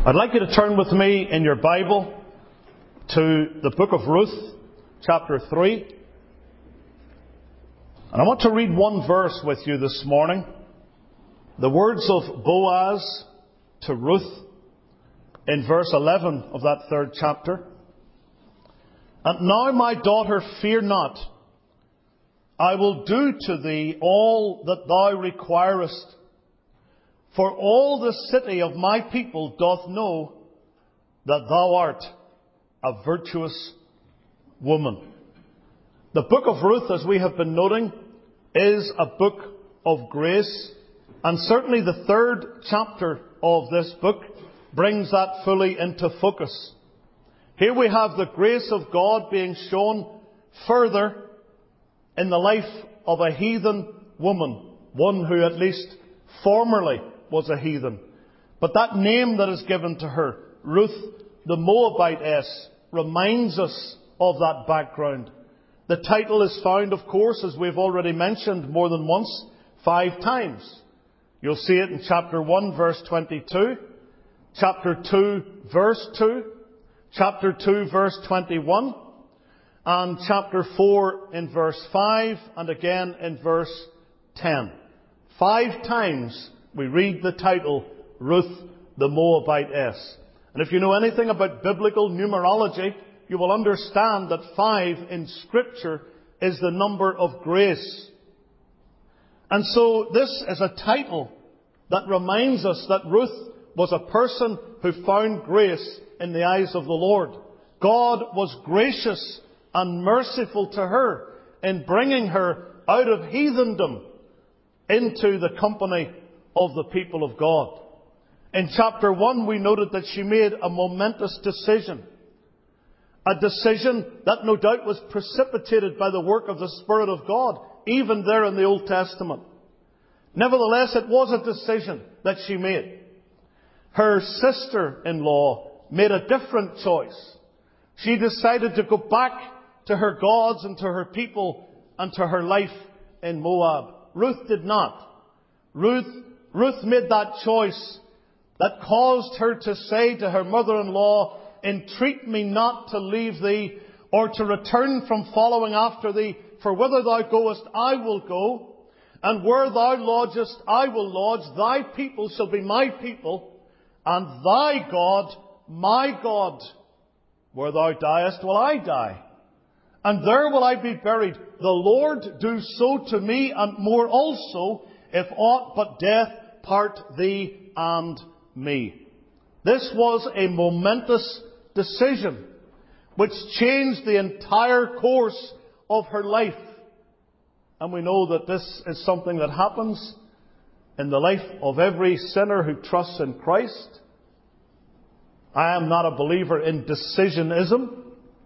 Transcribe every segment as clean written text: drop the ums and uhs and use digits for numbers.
I'd like you to turn with me in your Bible to the book of Ruth, chapter 3. And I want to read one verse with you this morning. The words of Boaz to Ruth in verse 11 of that third chapter. And now, my daughter, fear not. I will do to thee all that thou requirest. For all the city of my people doth know that thou art a virtuous woman. The book of Ruth, as we have been noting, is a book of grace. And certainly the third chapter of this book brings that fully into focus. Here we have the grace of God being shown further in the life of a heathen woman. One who at least formerly was a heathen. But that name that is given to her, Ruth the Moabitess, reminds us of that background. The title is found, of course, as we've already mentioned more than once, 5 times. You'll see it in chapter 1, verse 22, chapter 2, verse 2, chapter 2, verse 21, and chapter 4 in verse 5, and again in verse 10. 5 times we read the title, Ruth the Moabitess. And if you know anything about biblical numerology, you will understand that 5 in Scripture is the number of grace. And so this is a title that reminds us that Ruth was a person who found grace in the eyes of the Lord. God was gracious and merciful to her in bringing her out of heathendom into the company of the people of God. In chapter 1, we noted that she made a momentous decision. A decision that no doubt was precipitated by the work of the Spirit of God, even there in the Old Testament. Nevertheless, it was a decision that she made. Her sister-in-law made a different choice. She decided to go back to her gods and to her people and to her life in Moab. Ruth did not. Ruth made that choice that caused her to say to her mother-in-law, entreat me not to leave thee, or to return from following after thee, for whither thou goest I will go, and where thou lodgest I will lodge, thy people shall be my people, and thy God my God. Where thou diest will I die, and there will I be buried. The Lord do so to me, and more also, if aught but death part thee and me. This was a momentous decision which changed the entire course of her life. And we know that this is something that happens in the life of every sinner who trusts in Christ. I am not a believer in decisionism.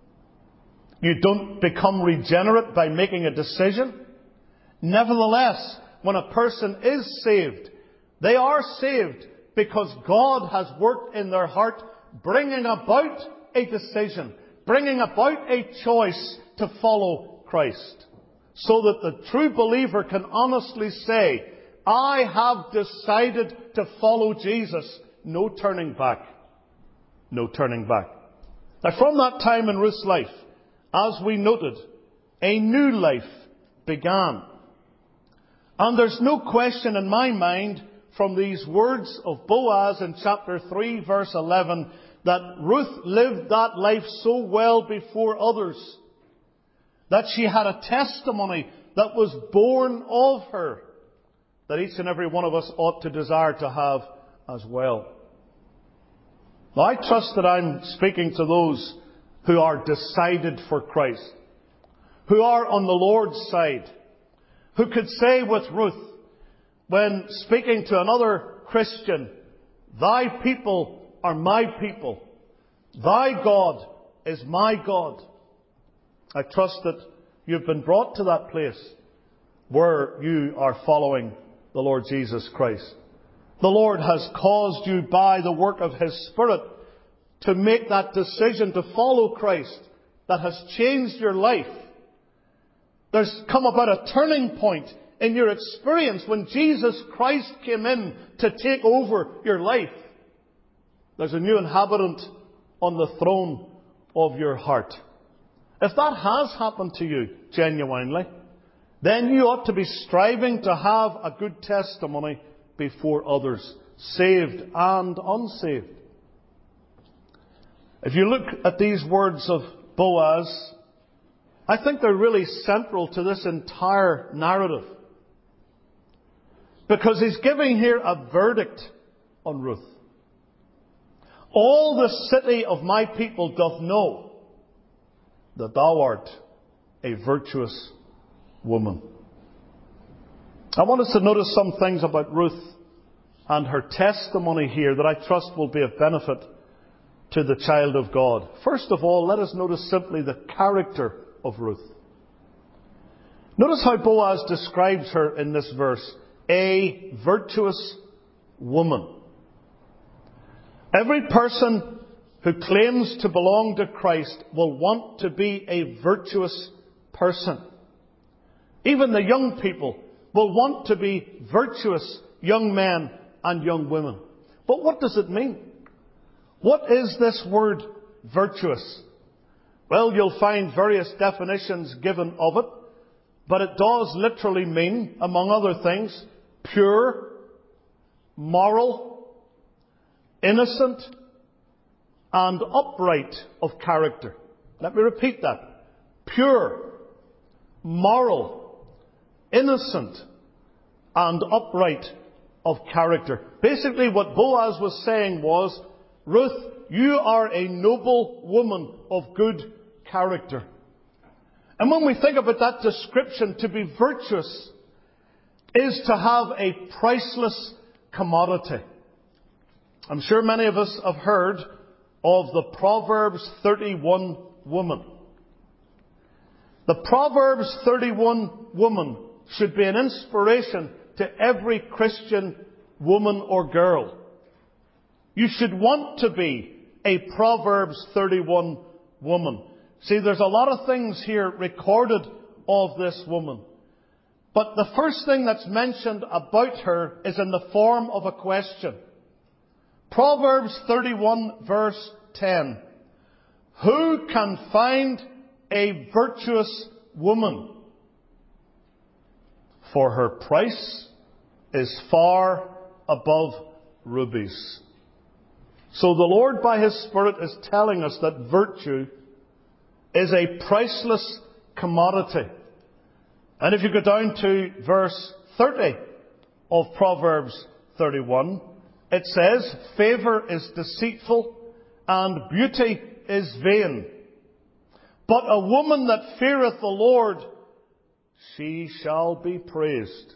You don't become regenerate by making a decision. Nevertheless, when a person is saved, they are saved because God has worked in their heart, bringing about a decision, bringing about a choice to follow Christ. So that the true believer can honestly say, I have decided to follow Jesus. No turning back. No turning back. Now, from that time in Ruth's life, as we noted, a new life began. And there's no question in my mind from these words of Boaz in chapter 3, verse 11, that Ruth lived that life so well before others that she had a testimony that was born of her that each and every one of us ought to desire to have as well. Now, I trust that I'm speaking to those who are decided for Christ, who are on the Lord's side, who could say with Ruth, when speaking to another Christian, thy people are my people. Thy God is my God. I trust that you've been brought to that place where you are following the Lord Jesus Christ. The Lord has caused you by the work of His Spirit to make that decision to follow Christ that has changed your life. There's come about a turning point in your experience when Jesus Christ came in to take over your life. There's a new inhabitant on the throne of your heart. If that has happened to you genuinely, then you ought to be striving to have a good testimony before others, saved and unsaved. If you look at these words of Boaz, I think they're really central to this entire narrative. Because he's giving here a verdict on Ruth. All the city of my people doth know that thou art a virtuous woman. I want us to notice some things about Ruth and her testimony here that I trust will be of benefit to the child of God. First of all, let us notice simply the character of Ruth. Notice how Boaz describes her in this verse. A virtuous woman. Every person who claims to belong to Christ will want to be a virtuous person. Even the young people will want to be virtuous young men and young women. But what does it mean? What is this word virtuous? Well, you'll find various definitions given of it, but it does literally mean, among other things, pure, moral, innocent, and upright of character. Let me repeat that. Pure, moral, innocent, and upright of character. Basically, what Boaz was saying was, Ruth, you are a noble woman of good character. And when we think about that description, to be virtuous is to have a priceless commodity. I'm sure many of us have heard of the Proverbs 31 woman. The Proverbs 31 woman should be an inspiration to every Christian woman or girl. You should want to be a Proverbs 31 woman. See, there's a lot of things here recorded of this woman. But the first thing that's mentioned about her is in the form of a question. Proverbs 31 verse 10. Who can find a virtuous woman? For her price is far above rubies. So the Lord by His Spirit is telling us that virtue is a priceless commodity. And if you go down to verse 30 of Proverbs 31, it says, Favour is deceitful and beauty is vain. But a woman that feareth the Lord, she shall be praised.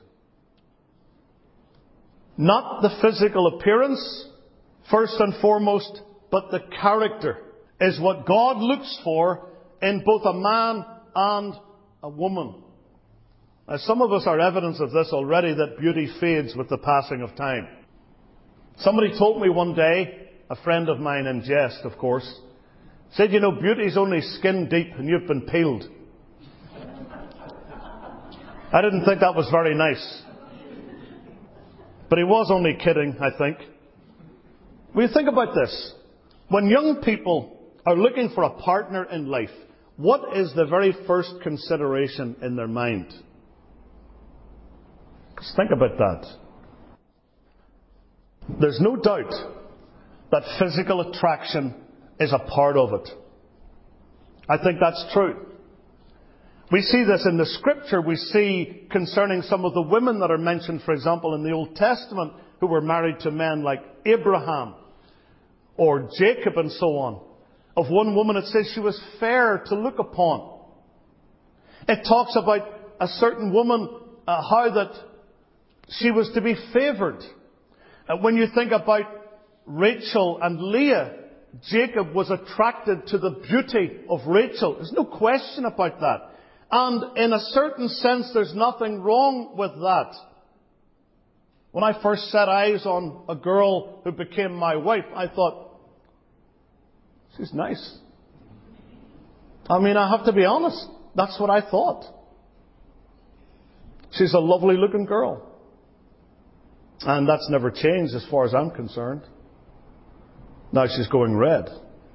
Not the physical appearance, first and foremost, but the character is what God looks for in both a man and a woman. Now, some of us are evidence of this already, that beauty fades with the passing of time. Somebody told me one day, a friend of mine in jest, of course, said, you know, beauty's only skin deep and you've been peeled. I didn't think that was very nice. But he was only kidding, I think. When you think about this, when young people are looking for a partner in life, what is the very first consideration in their mind? Just think about that. There's no doubt that physical attraction is a part of it. I think that's true. We see this in the Scripture. We see concerning some of the women that are mentioned, for example, in the Old Testament, who were married to men like Abraham or Jacob and so on. Of one woman it says she was fair to look upon. It talks about a certain woman, how that she was to be favoured. When you think about Rachel and Leah, Jacob was attracted to the beauty of Rachel. There's no question about that. And in a certain sense, there's nothing wrong with that. When I first set eyes on a girl who became my wife, I thought, she's nice. I mean, I have to be honest. That's what I thought. She's a lovely looking girl. And that's never changed as far as I'm concerned. Now she's going red.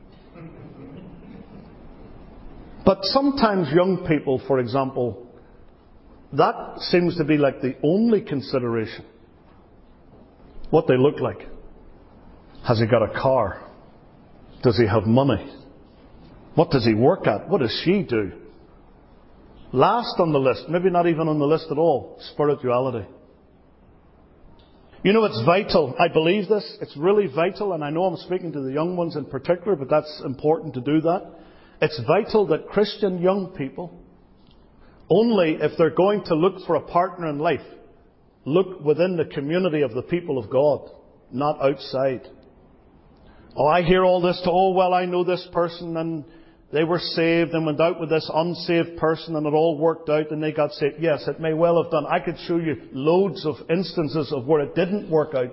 But sometimes young people, for example, that seems to be like the only consideration. What they look like. Has he got a car? Does he have money? What does he work at? What does she do? Last on the list, maybe not even on the list at all, spirituality. You know, it's vital. I believe this. It's really vital, and I know I'm speaking to the young ones in particular, but that's important to do that. It's vital that Christian young people, only if they're going to look for a partner in life, look within the community of the people of God, not outside. Oh, I hear all this I know this person and they were saved and went out with this unsaved person and it all worked out and they got saved. Yes, it may well have done. I could show you loads of instances of where it didn't work out.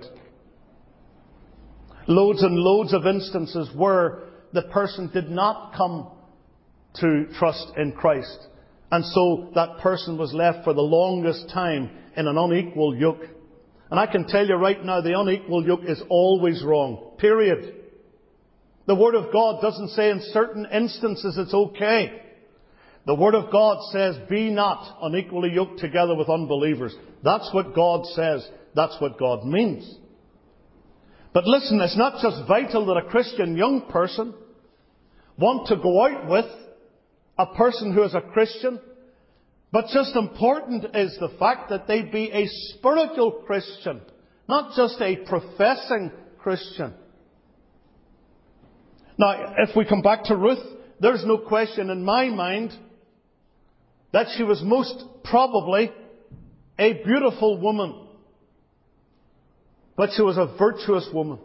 Loads and loads of instances where the person did not come to trust in Christ. And so that person was left for the longest time in an unequal yoke. And I can tell you right now, the unequal yoke is always wrong. Period. The Word of God doesn't say in certain instances it's okay. The Word of God says, be not unequally yoked together with unbelievers. That's what God says. That's what God means. But listen, it's not just vital that a Christian young person want to go out with a person who is a Christian, but just important is the fact that they be a spiritual Christian, not just a professing Christian. Now, if we come back to Ruth, there's no question in my mind that she was most probably a beautiful woman. But she was a virtuous woman.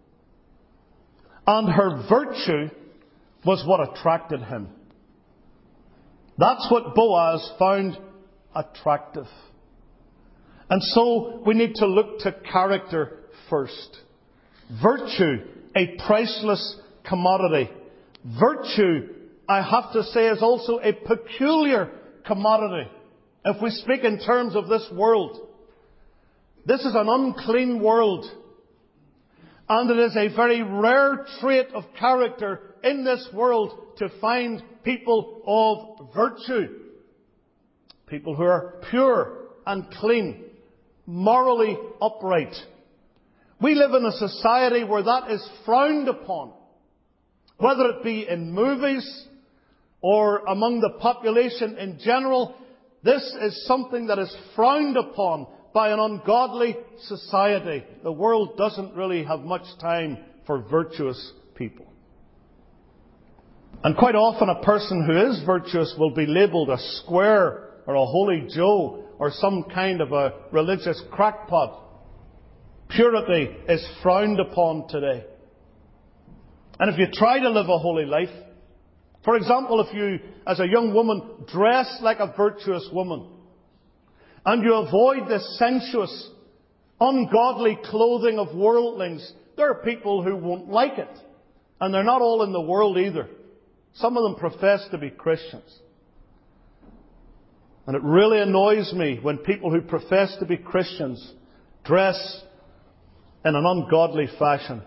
And her virtue was what attracted him. That's what Boaz found attractive. And so we need to look to character first. Virtue, a priceless commodity. Virtue, I have to say, is also a peculiar commodity. If we speak in terms of this world, this is an unclean world. And it is a very rare trait of character in this world to find people of virtue. People who are pure and clean, morally upright. We live in a society where that is frowned upon. Whether it be in movies or among the population in general, this is something that is frowned upon by an ungodly society. The world doesn't really have much time for virtuous people. And quite often a person who is virtuous will be labelled a square or a holy Joe or some kind of a religious crackpot. Purity is frowned upon today. And if you try to live a holy life, for example, if you, as a young woman, dress like a virtuous woman, and you avoid the sensuous, ungodly clothing of worldlings, there are people who won't like it. And they're not all in the world either. Some of them profess to be Christians. And it really annoys me when people who profess to be Christians dress in an ungodly fashion.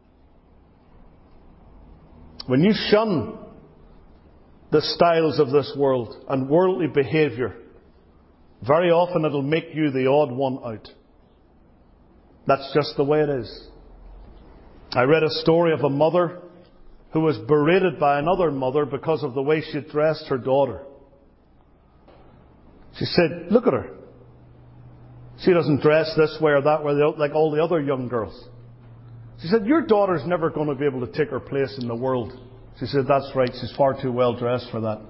When you shun the styles of this world and worldly behaviour, very often it'll make you the odd one out. That's just the way it is. I read a story of a mother who was berated by another mother because of the way she dressed her daughter. She said, look at her. She doesn't dress this way or that way like all the other young girls. She said, your daughter's never going to be able to take her place in the world. She said, that's right, she's far too well dressed for that.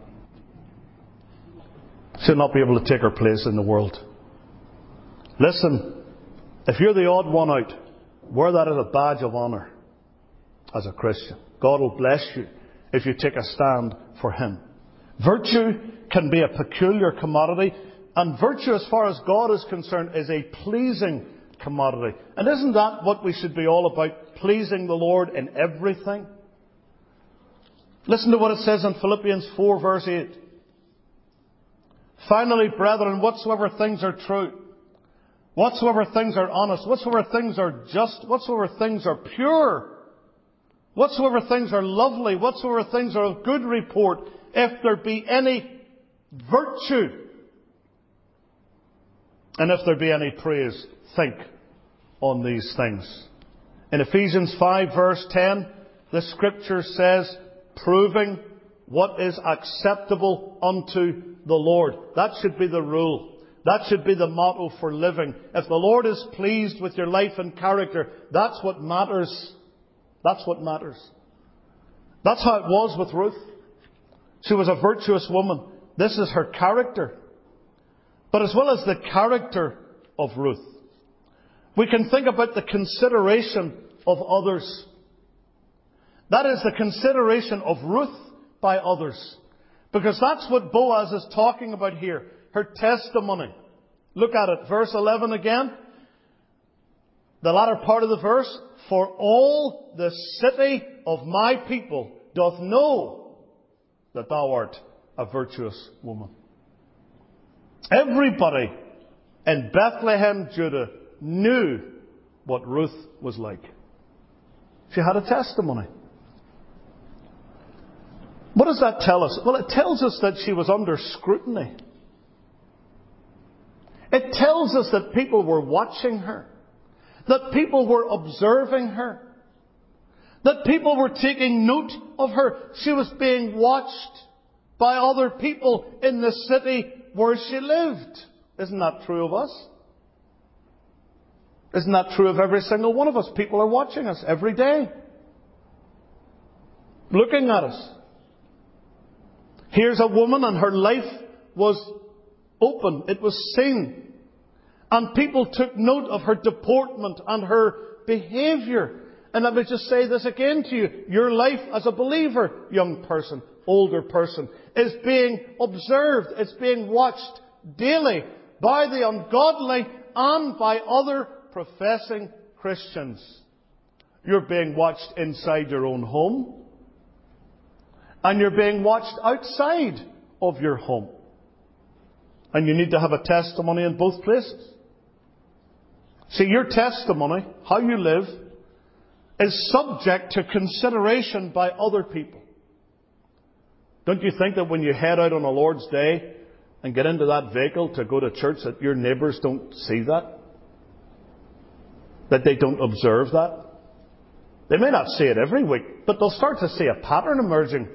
She'll not be able to take her place in the world. Listen, if you're the odd one out, wear that as a badge of honour as a Christian. God will bless you if you take a stand for Him. Virtue can be a peculiar commodity, and virtue, as far as God is concerned, is a pleasing commodity. And isn't that what we should be all about? Pleasing the Lord in everything? Listen to what it says in Philippians 4 verse 8. Finally, brethren, whatsoever things are true, whatsoever things are honest, whatsoever things are just, whatsoever things are pure, whatsoever things are lovely, whatsoever things are of good report, if there be any virtue, and if there be any praise, think on these things. In Ephesians 5 verse 10, the Scripture says, proving what is acceptable unto the Lord. That should be the rule. That should be the motto for living. If the Lord is pleased with your life and character, that's what matters. That's what matters. That's how it was with Ruth. She was a virtuous woman. This is her character. But as well as the character of Ruth, we can think about the consideration of others. That is the consideration of Ruth by others. Because that's what Boaz is talking about here. Her testimony. Look at it. Verse 11 again. The latter part of the verse. For all the city of my people doth know that thou art a virtuous woman. Everybody in Bethlehem, Judah, knew what Ruth was like. She had a testimony. What does that tell us? Well, it tells us that she was under scrutiny. It tells us that people were watching her. That people were observing her. That people were taking note of her. She was being watched by other people in the city where she lived. Isn't that true of us? Isn't that true of every single one of us? People are watching us every day. Looking at us. Here's a woman and her life was open. It was seen. And people took note of her deportment and her behaviour. And let me just say this again to you. Your life as a believer, young person, older person, is being observed. It's being watched daily by the ungodly and by other professing Christians. You're being watched inside your own home. And you're being watched outside of your home. And you need to have a testimony in both places. See, your testimony, how you live, is subject to consideration by other people. Don't you think that when you head out on a Lord's Day and get into that vehicle to go to church, that your neighbours don't see that? That they don't observe that? They may not see it every week, but they'll start to see a pattern emerging.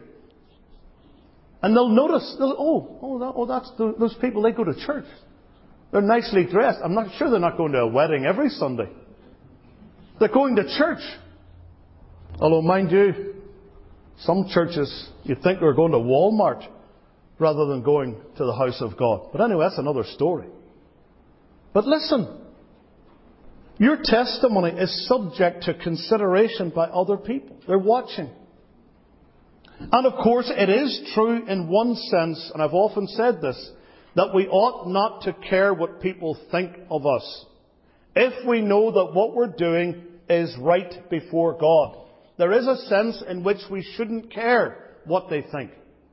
And they'll notice, that's those people, they go to church. They're nicely dressed. I'm not sure they're not going to a wedding every Sunday. They're going to church. Although, mind you, some churches, you'd think they're going to Walmart rather than going to the house of God. But anyway, that's another story. But listen, your testimony is subject to consideration by other people. They're watching. And of course, it is true in one sense, and I've often said this, that we ought not to care what people think of us, if we know that what we're doing is right before God. There is a sense in which we shouldn't care what they think.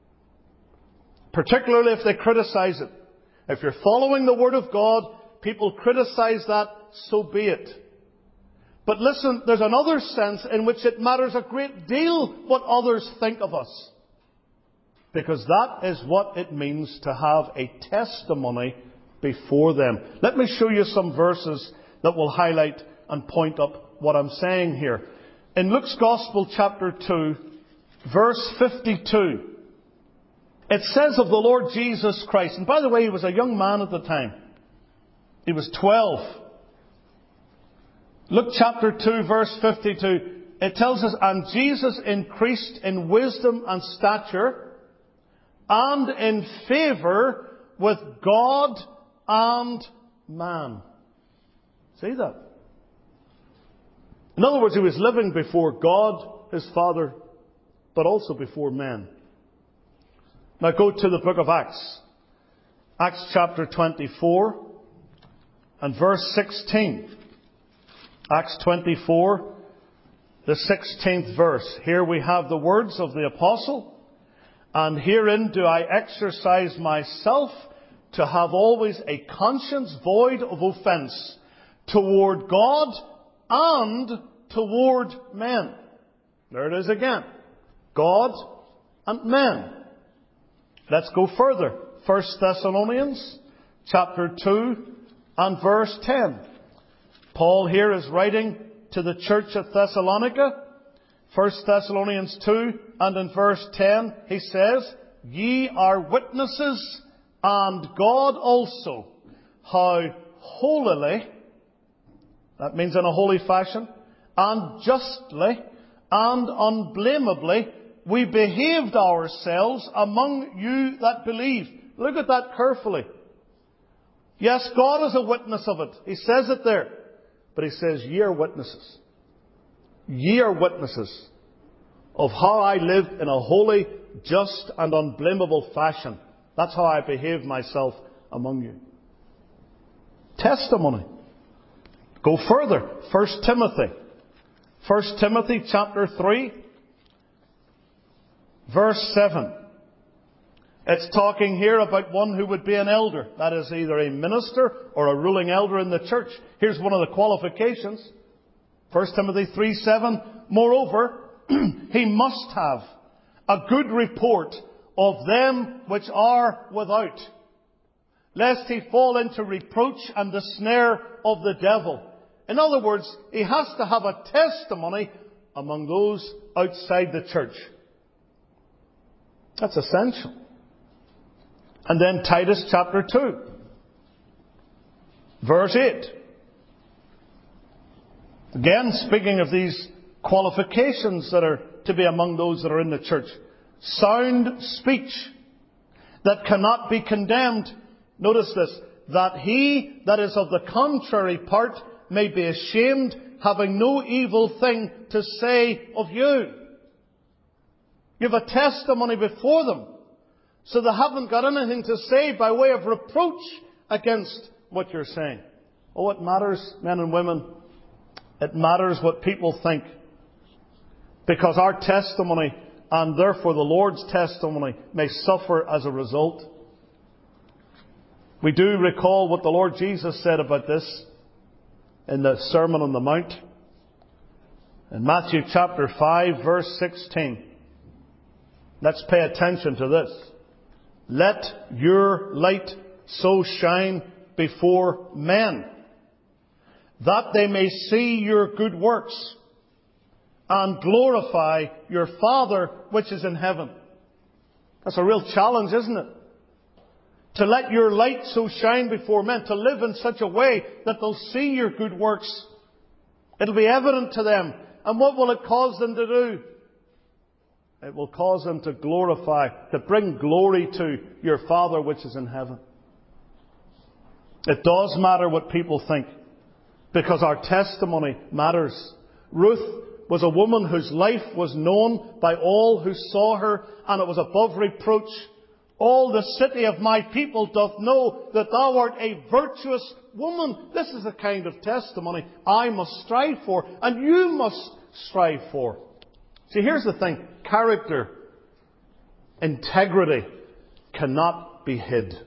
Particularly if they criticize it. If you're following the Word of God, people criticize that, so be it. But listen, there's another sense in which it matters a great deal what others think of us. Because that is what it means to have a testimony before them. Let me show you some verses that will highlight and point up what I'm saying here. In Luke's Gospel, chapter 2, verse 52, it says of the Lord Jesus Christ, and by the way, he was a young man at the time. He was 12. Luke chapter 2, verse 52, it tells us, and Jesus increased in wisdom and stature, and in favour with God and man. See that? In other words, he was living before God, his Father, but also before men. Now go to the book of Acts. Acts chapter 24 and verse 16. Acts 24, the 16th verse. Here we have the words of the apostle. And herein do I exercise myself to have always a conscience void of offence toward God and toward men. There it is again. God and men. Let's go further. 1 Thessalonians chapter 2 and verse 10. Paul here is writing to the church at Thessalonica. 1 Thessalonians 2 and in verse 10 he says, "Ye are witnesses, and God also, how holily," that means in a holy fashion, "and justly and unblameably we behaved ourselves among you that believe." Look at that carefully. Yes, God is a witness of it. He says it there. But he says, ye are witnesses. Ye are witnesses of how I lived in a holy, just and unblameable fashion. That's how I behaved myself among you. Testimony. Go further. 1 Timothy. 1 Timothy chapter 3, verse 7. It's talking here about one who would be an elder. That is either a minister or a ruling elder in the church. Here's one of the qualifications. 1 Timothy 3:7. "Moreover, he must have a good report of them which are without, lest he fall into reproach and the snare of the devil." In other words, he has to have a testimony among those outside the church. That's essential. And then Titus chapter 2, verse 8. Again, speaking of these qualifications that are to be among those that are in the church. Sound speech that cannot be condemned. Notice this. "That he that is of the contrary part may be ashamed, having no evil thing to say of you." You have a testimony before them. So they haven't got anything to say by way of reproach against what you're saying. Oh, it matters, men and women. It matters what people think. Because our testimony, and therefore the Lord's testimony, may suffer as a result. We do recall what the Lord Jesus said about this in the Sermon on the Mount. In Matthew chapter 5, verse 16. Let's pay attention to this. "Let your light so shine before men, that they may see your good works and glorify your Father which is in heaven." That's a real challenge, isn't it? To let your light so shine before men, to live in such a way that they'll see your good works. It'll be evident to them. And what will it cause them to do? It will cause them to glorify, to bring glory to your Father which is in heaven. It does matter what people think, because our testimony matters. Ruth was a woman whose life was known by all who saw her, and it was above reproach. "All the city of my people doth know that thou art a virtuous woman." This is the kind of testimony I must strive for, and you must strive for. See, here's the thing. Character, integrity cannot be hid.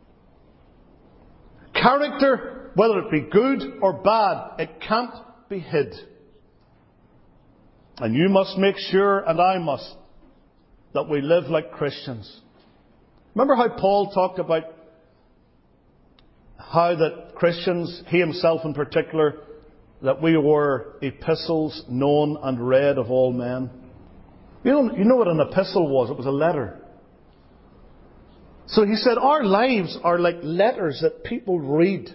Character, whether it be good or bad, it can't be hid. And you must make sure, and I must, that we live like Christians. Remember how Paul talked about how that Christians, he himself in particular, that we were epistles known and read of all men? You know what an epistle was? It was a letter. So he said our lives are like letters that people read.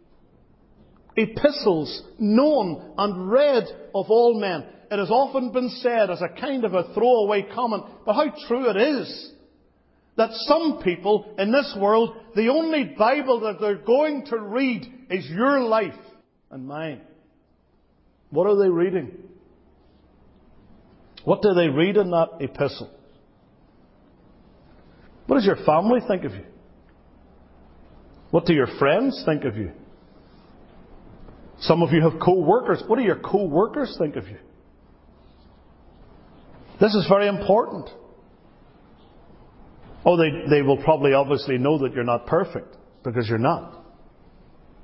Epistles known and read of all men. It has often been said as a kind of a throwaway comment, but how true it is, that some people in this world, the only Bible that they're going to read is your life and mine. What are they reading? What do they read in that epistle? What does your family think of you? What do your friends think of you? Some of you have co-workers. What do your co-workers think of you? This is very important. Oh, they will probably obviously know that you're not perfect, because you're not.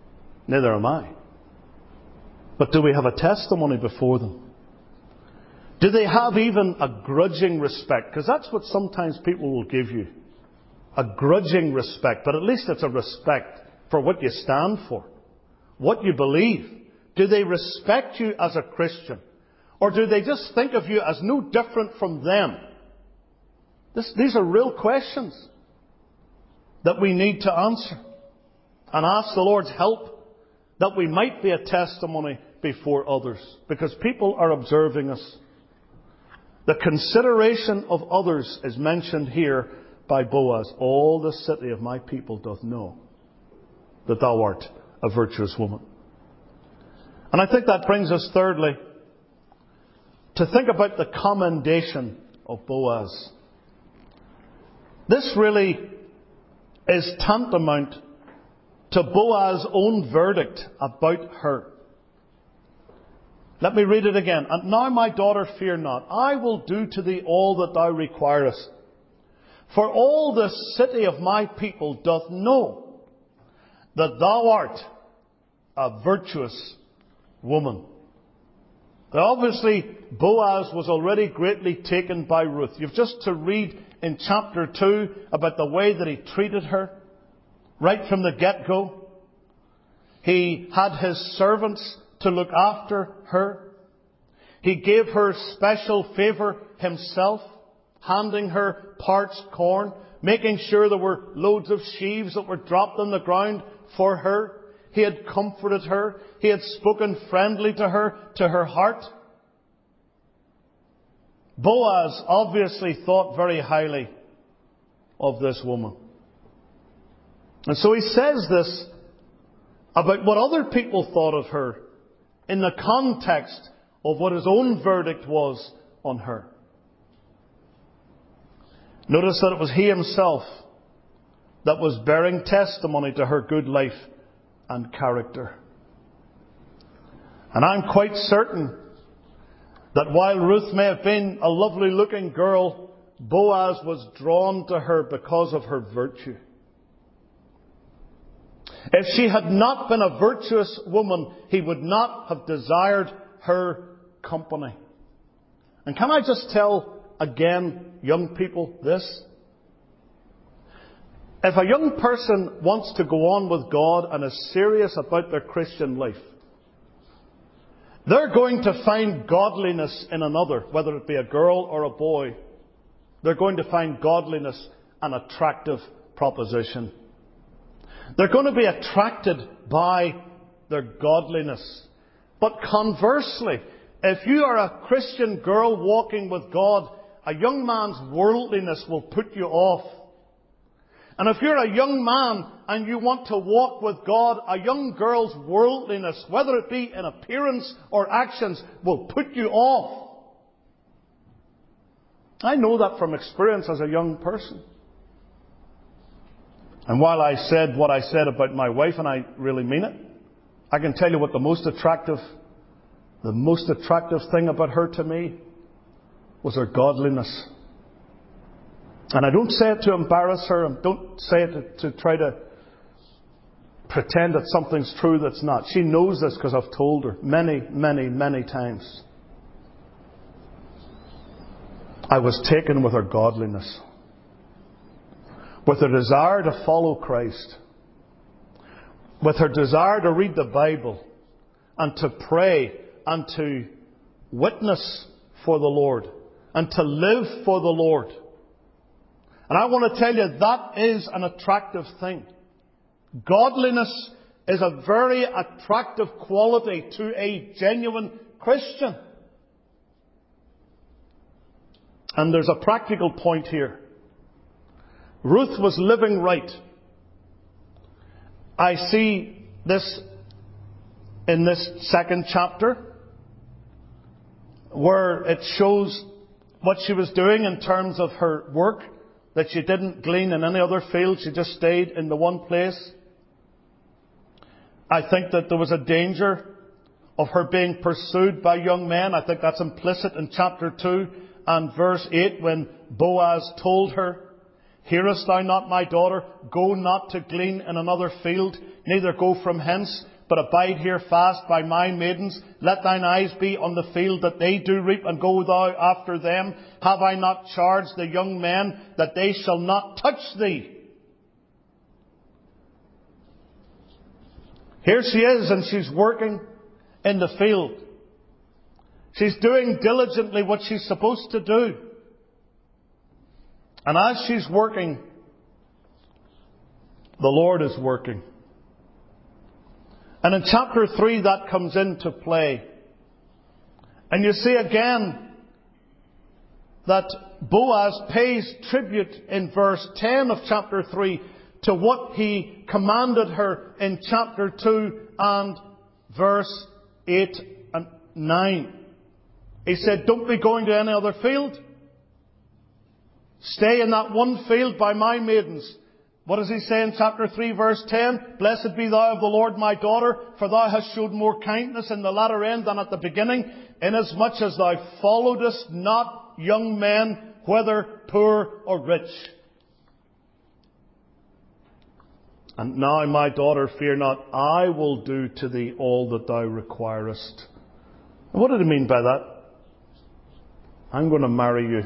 Neither am I. But do we have a testimony before them? Do they have even a grudging respect? Because that's what sometimes people will give you. A grudging respect. But at least it's a respect for what you stand for. What you believe. Do they respect you as a Christian? Or do they just think of you as no different from them? These are real questions that we need to answer. And ask the Lord's help that we might be a testimony before others. Because people are observing us. The consideration of others is mentioned here by Boaz. All the city of my people doth know that thou art a virtuous woman. And I think that brings us thirdly to think about the commendation of Boaz. This really is tantamount to Boaz's own verdict about her. Let me read it again. And now, my daughter, fear not. I will do to thee all that thou requirest. For all the city of my people doth know that thou art a virtuous woman. Now, obviously, Boaz was already greatly taken by Ruth. You've just to read in chapter 2 about the way that he treated her. Right from the get-go. He had his servants to look after her. He gave her special favour himself, handing her parched corn, making sure there were loads of sheaves that were dropped on the ground for her. He had comforted her. He had spoken friendly to her heart. Boaz obviously thought very highly of this woman. And so he says this about what other people thought of her in the context of what his own verdict was on her. Notice that it was he himself that was bearing testimony to her good life and character. And I'm quite certain that while Ruth may have been a lovely looking girl, Boaz was drawn to her because of her virtue. If she had not been a virtuous woman, he would not have desired her company. And can I just tell again, young people, this? If a young person wants to go on with God and is serious about their Christian life, they're going to find godliness in another, whether it be a girl or a boy. They're going to find godliness an attractive proposition. They're going to be attracted by their godliness. But conversely, if you are a Christian girl walking with God, a young man's worldliness will put you off. And if you're a young man and you want to walk with God, a young girl's worldliness, whether it be in appearance or actions, will put you off. I know that from experience as a young person. And while I said what I said about my wife, and I really mean it, I can tell you what the most attractive thing about her to me was her godliness. And I don't say it to embarrass her, and don't say it to try to pretend that something's true that's not. She knows this because I've told her many, many, many times. I was taken with her godliness, with her desire to follow Christ, with her desire to read the Bible and to pray and to witness for the Lord and to live for the Lord. And I want to tell you, that is an attractive thing. Godliness is a very attractive quality to a genuine Christian. And there's a practical point here. Ruth was living right. I see this in this second chapter, where it shows what she was doing in terms of her work, that she didn't glean in any other field, she just stayed in the one place. I think that there was a danger of her being pursued by young men. I think that's implicit in chapter 2 and verse 8 when Boaz told her, "Hearest thou not, my daughter? Go not to glean in another field, neither go from hence, but abide here fast by my maidens. Let thine eyes be on the field that they do reap, and go thou after them. Have I not charged the young men that they shall not touch thee? Here she is, and she's working in the field. She's doing diligently what she's supposed to do. And as she's working, the Lord is working. And in chapter 3 that comes into play. And you see again that Boaz pays tribute in verse 10 of chapter 3 to what he commanded her in chapter 2 and verse 8 and 9. He said, don't be going to any other field. Stay in that one field by my maidens. What does he say in chapter 3 verse 10? Blessed be thou of the Lord, my daughter, for thou hast showed more kindness in the latter end than at the beginning, inasmuch as thou followedest not young men, whether poor or rich. And now, my daughter, fear not, I will do to thee all that thou requirest. And what did he mean by that? I'm going to marry you.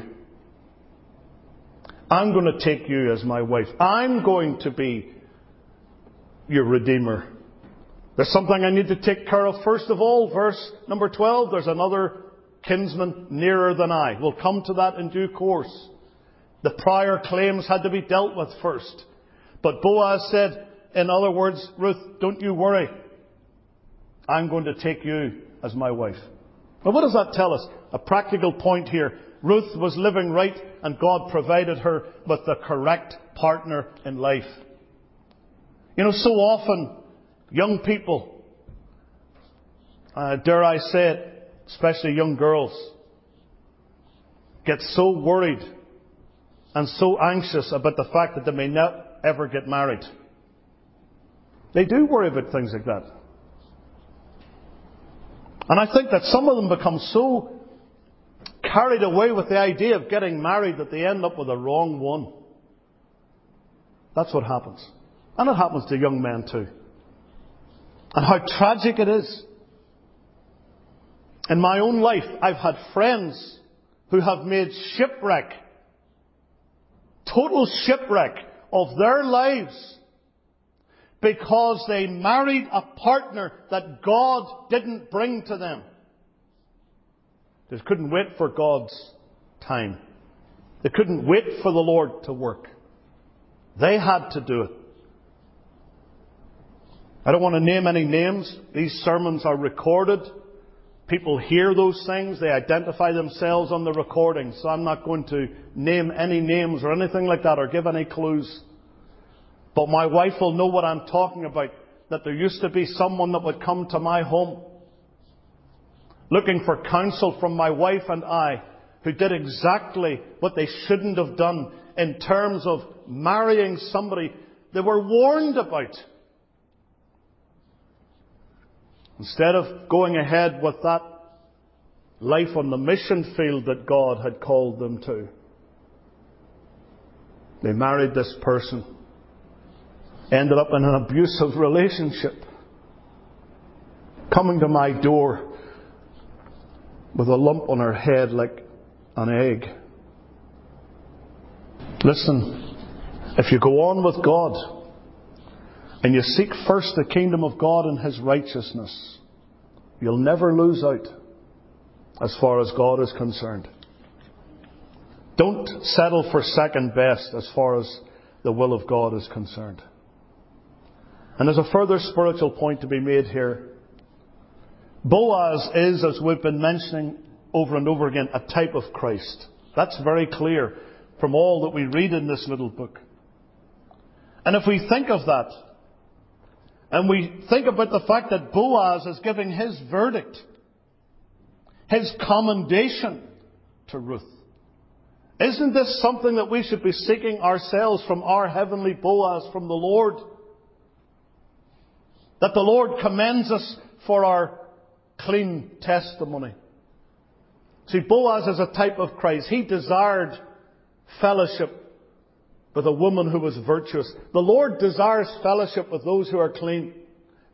I'm going to take you as my wife. I'm going to be your Redeemer. There's something I need to take care of first of all. Verse number 12, there's another kinsman nearer than I. We'll come to that in due course. The prior claims had to be dealt with first. But Boaz said, in other words, Ruth, don't you worry. I'm going to take you as my wife. Now what does that tell us? A practical point here. Ruth was living right, and God provided her with the correct partner in life. You know, so often, young people, dare I say it, especially young girls, get so worried and so anxious about the fact that they may not ever get married. They do worry about things like that. And I think that some of them become so carried away with the idea of getting married that they end up with the wrong one. That's what happens. And it happens to young men too. And how tragic it is. In my own life, I've had friends who have made shipwreck, total shipwreck of their lives because they married a partner that God didn't bring to them. They couldn't wait for God's time. They couldn't wait for the Lord to work. They had to do it. I don't want to name any names. These sermons are recorded. People hear those things. They identify themselves on the recording. So I'm not going to name any names or anything like that or give any clues. But my wife will know what I'm talking about. That there used to be someone that would come to my home looking for counsel from my wife and I, who did exactly what they shouldn't have done in terms of marrying somebody they were warned about. Instead of going ahead with that life on the mission field that God had called them to, they married this person, ended up in an abusive relationship, coming to my door with a lump on her head like an egg. Listen, if you go on with God and you seek first the kingdom of God and His righteousness, you'll never lose out as far as God is concerned. Don't settle for second best as far as the will of God is concerned. And there's a further spiritual point to be made here. Boaz is, as we've been mentioning over and over again, a type of Christ. That's very clear from all that we read in this little book. And if we think of that, and we think about the fact that Boaz is giving his verdict, his commendation to Ruth, isn't this something that we should be seeking ourselves from our heavenly Boaz, from the Lord? That the Lord commends us for our clean testimony. See, Boaz is a type of Christ. He desired fellowship with a woman who was virtuous. The Lord desires fellowship with those who are clean.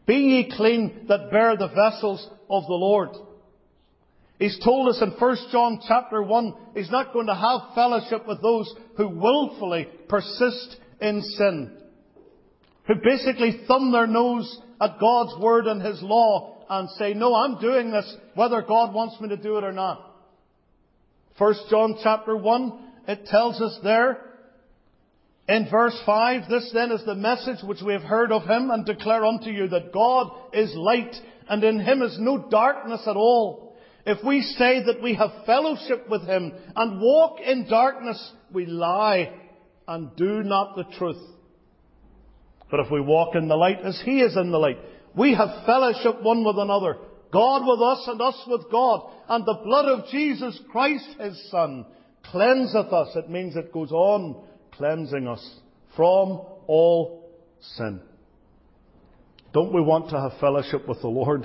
Be ye clean that bear the vessels of the Lord. He's told us in 1 John chapter 1, He's not going to have fellowship with those who willfully persist in sin, who basically thumb their nose at God's Word and His law and say, no, I'm doing this whether God wants me to do it or not. 1 John chapter 1, it tells us there in verse 5, this then is the message which we have heard of Him and declare unto you, that God is light and in Him is no darkness at all. If we say that we have fellowship with Him and walk in darkness, we lie and do not the truth. But if we walk in the light as He is in the light, we have fellowship one with another, God with us and us with God. And the blood of Jesus Christ, His Son, cleanseth us. It means it goes on cleansing us from all sin. Don't we want to have fellowship with the Lord?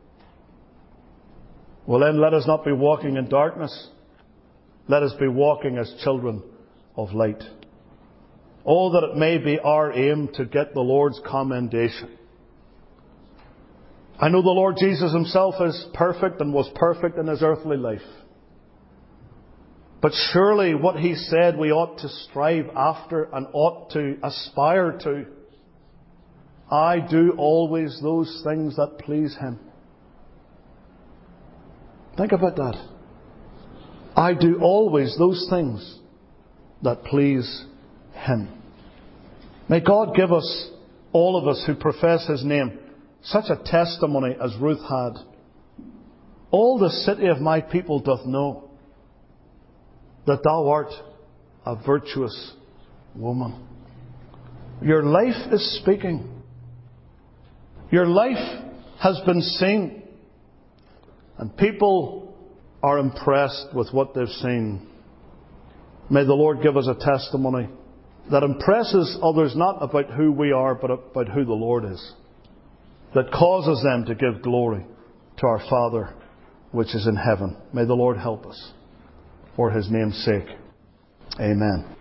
Well then, let us not be walking in darkness. Let us be walking as children of light. Oh, that it may be our aim to get the Lord's commendation. I know the Lord Jesus Himself is perfect and was perfect in His earthly life. But surely what He said we ought to strive after and ought to aspire to. I do always those things that please Him. Think about that. I do always those things that please Him. May God give us, all of us who profess His name, such a testimony as Ruth had. All the city of my people doth know that thou art a virtuous woman. Your life is speaking. Your life has been seen. And people are impressed with what they've seen. May the Lord give us a testimony that impresses others not about who we are, but about who the Lord is. That causes them to give glory to our Father which is in heaven. May the Lord help us for His name's sake. Amen.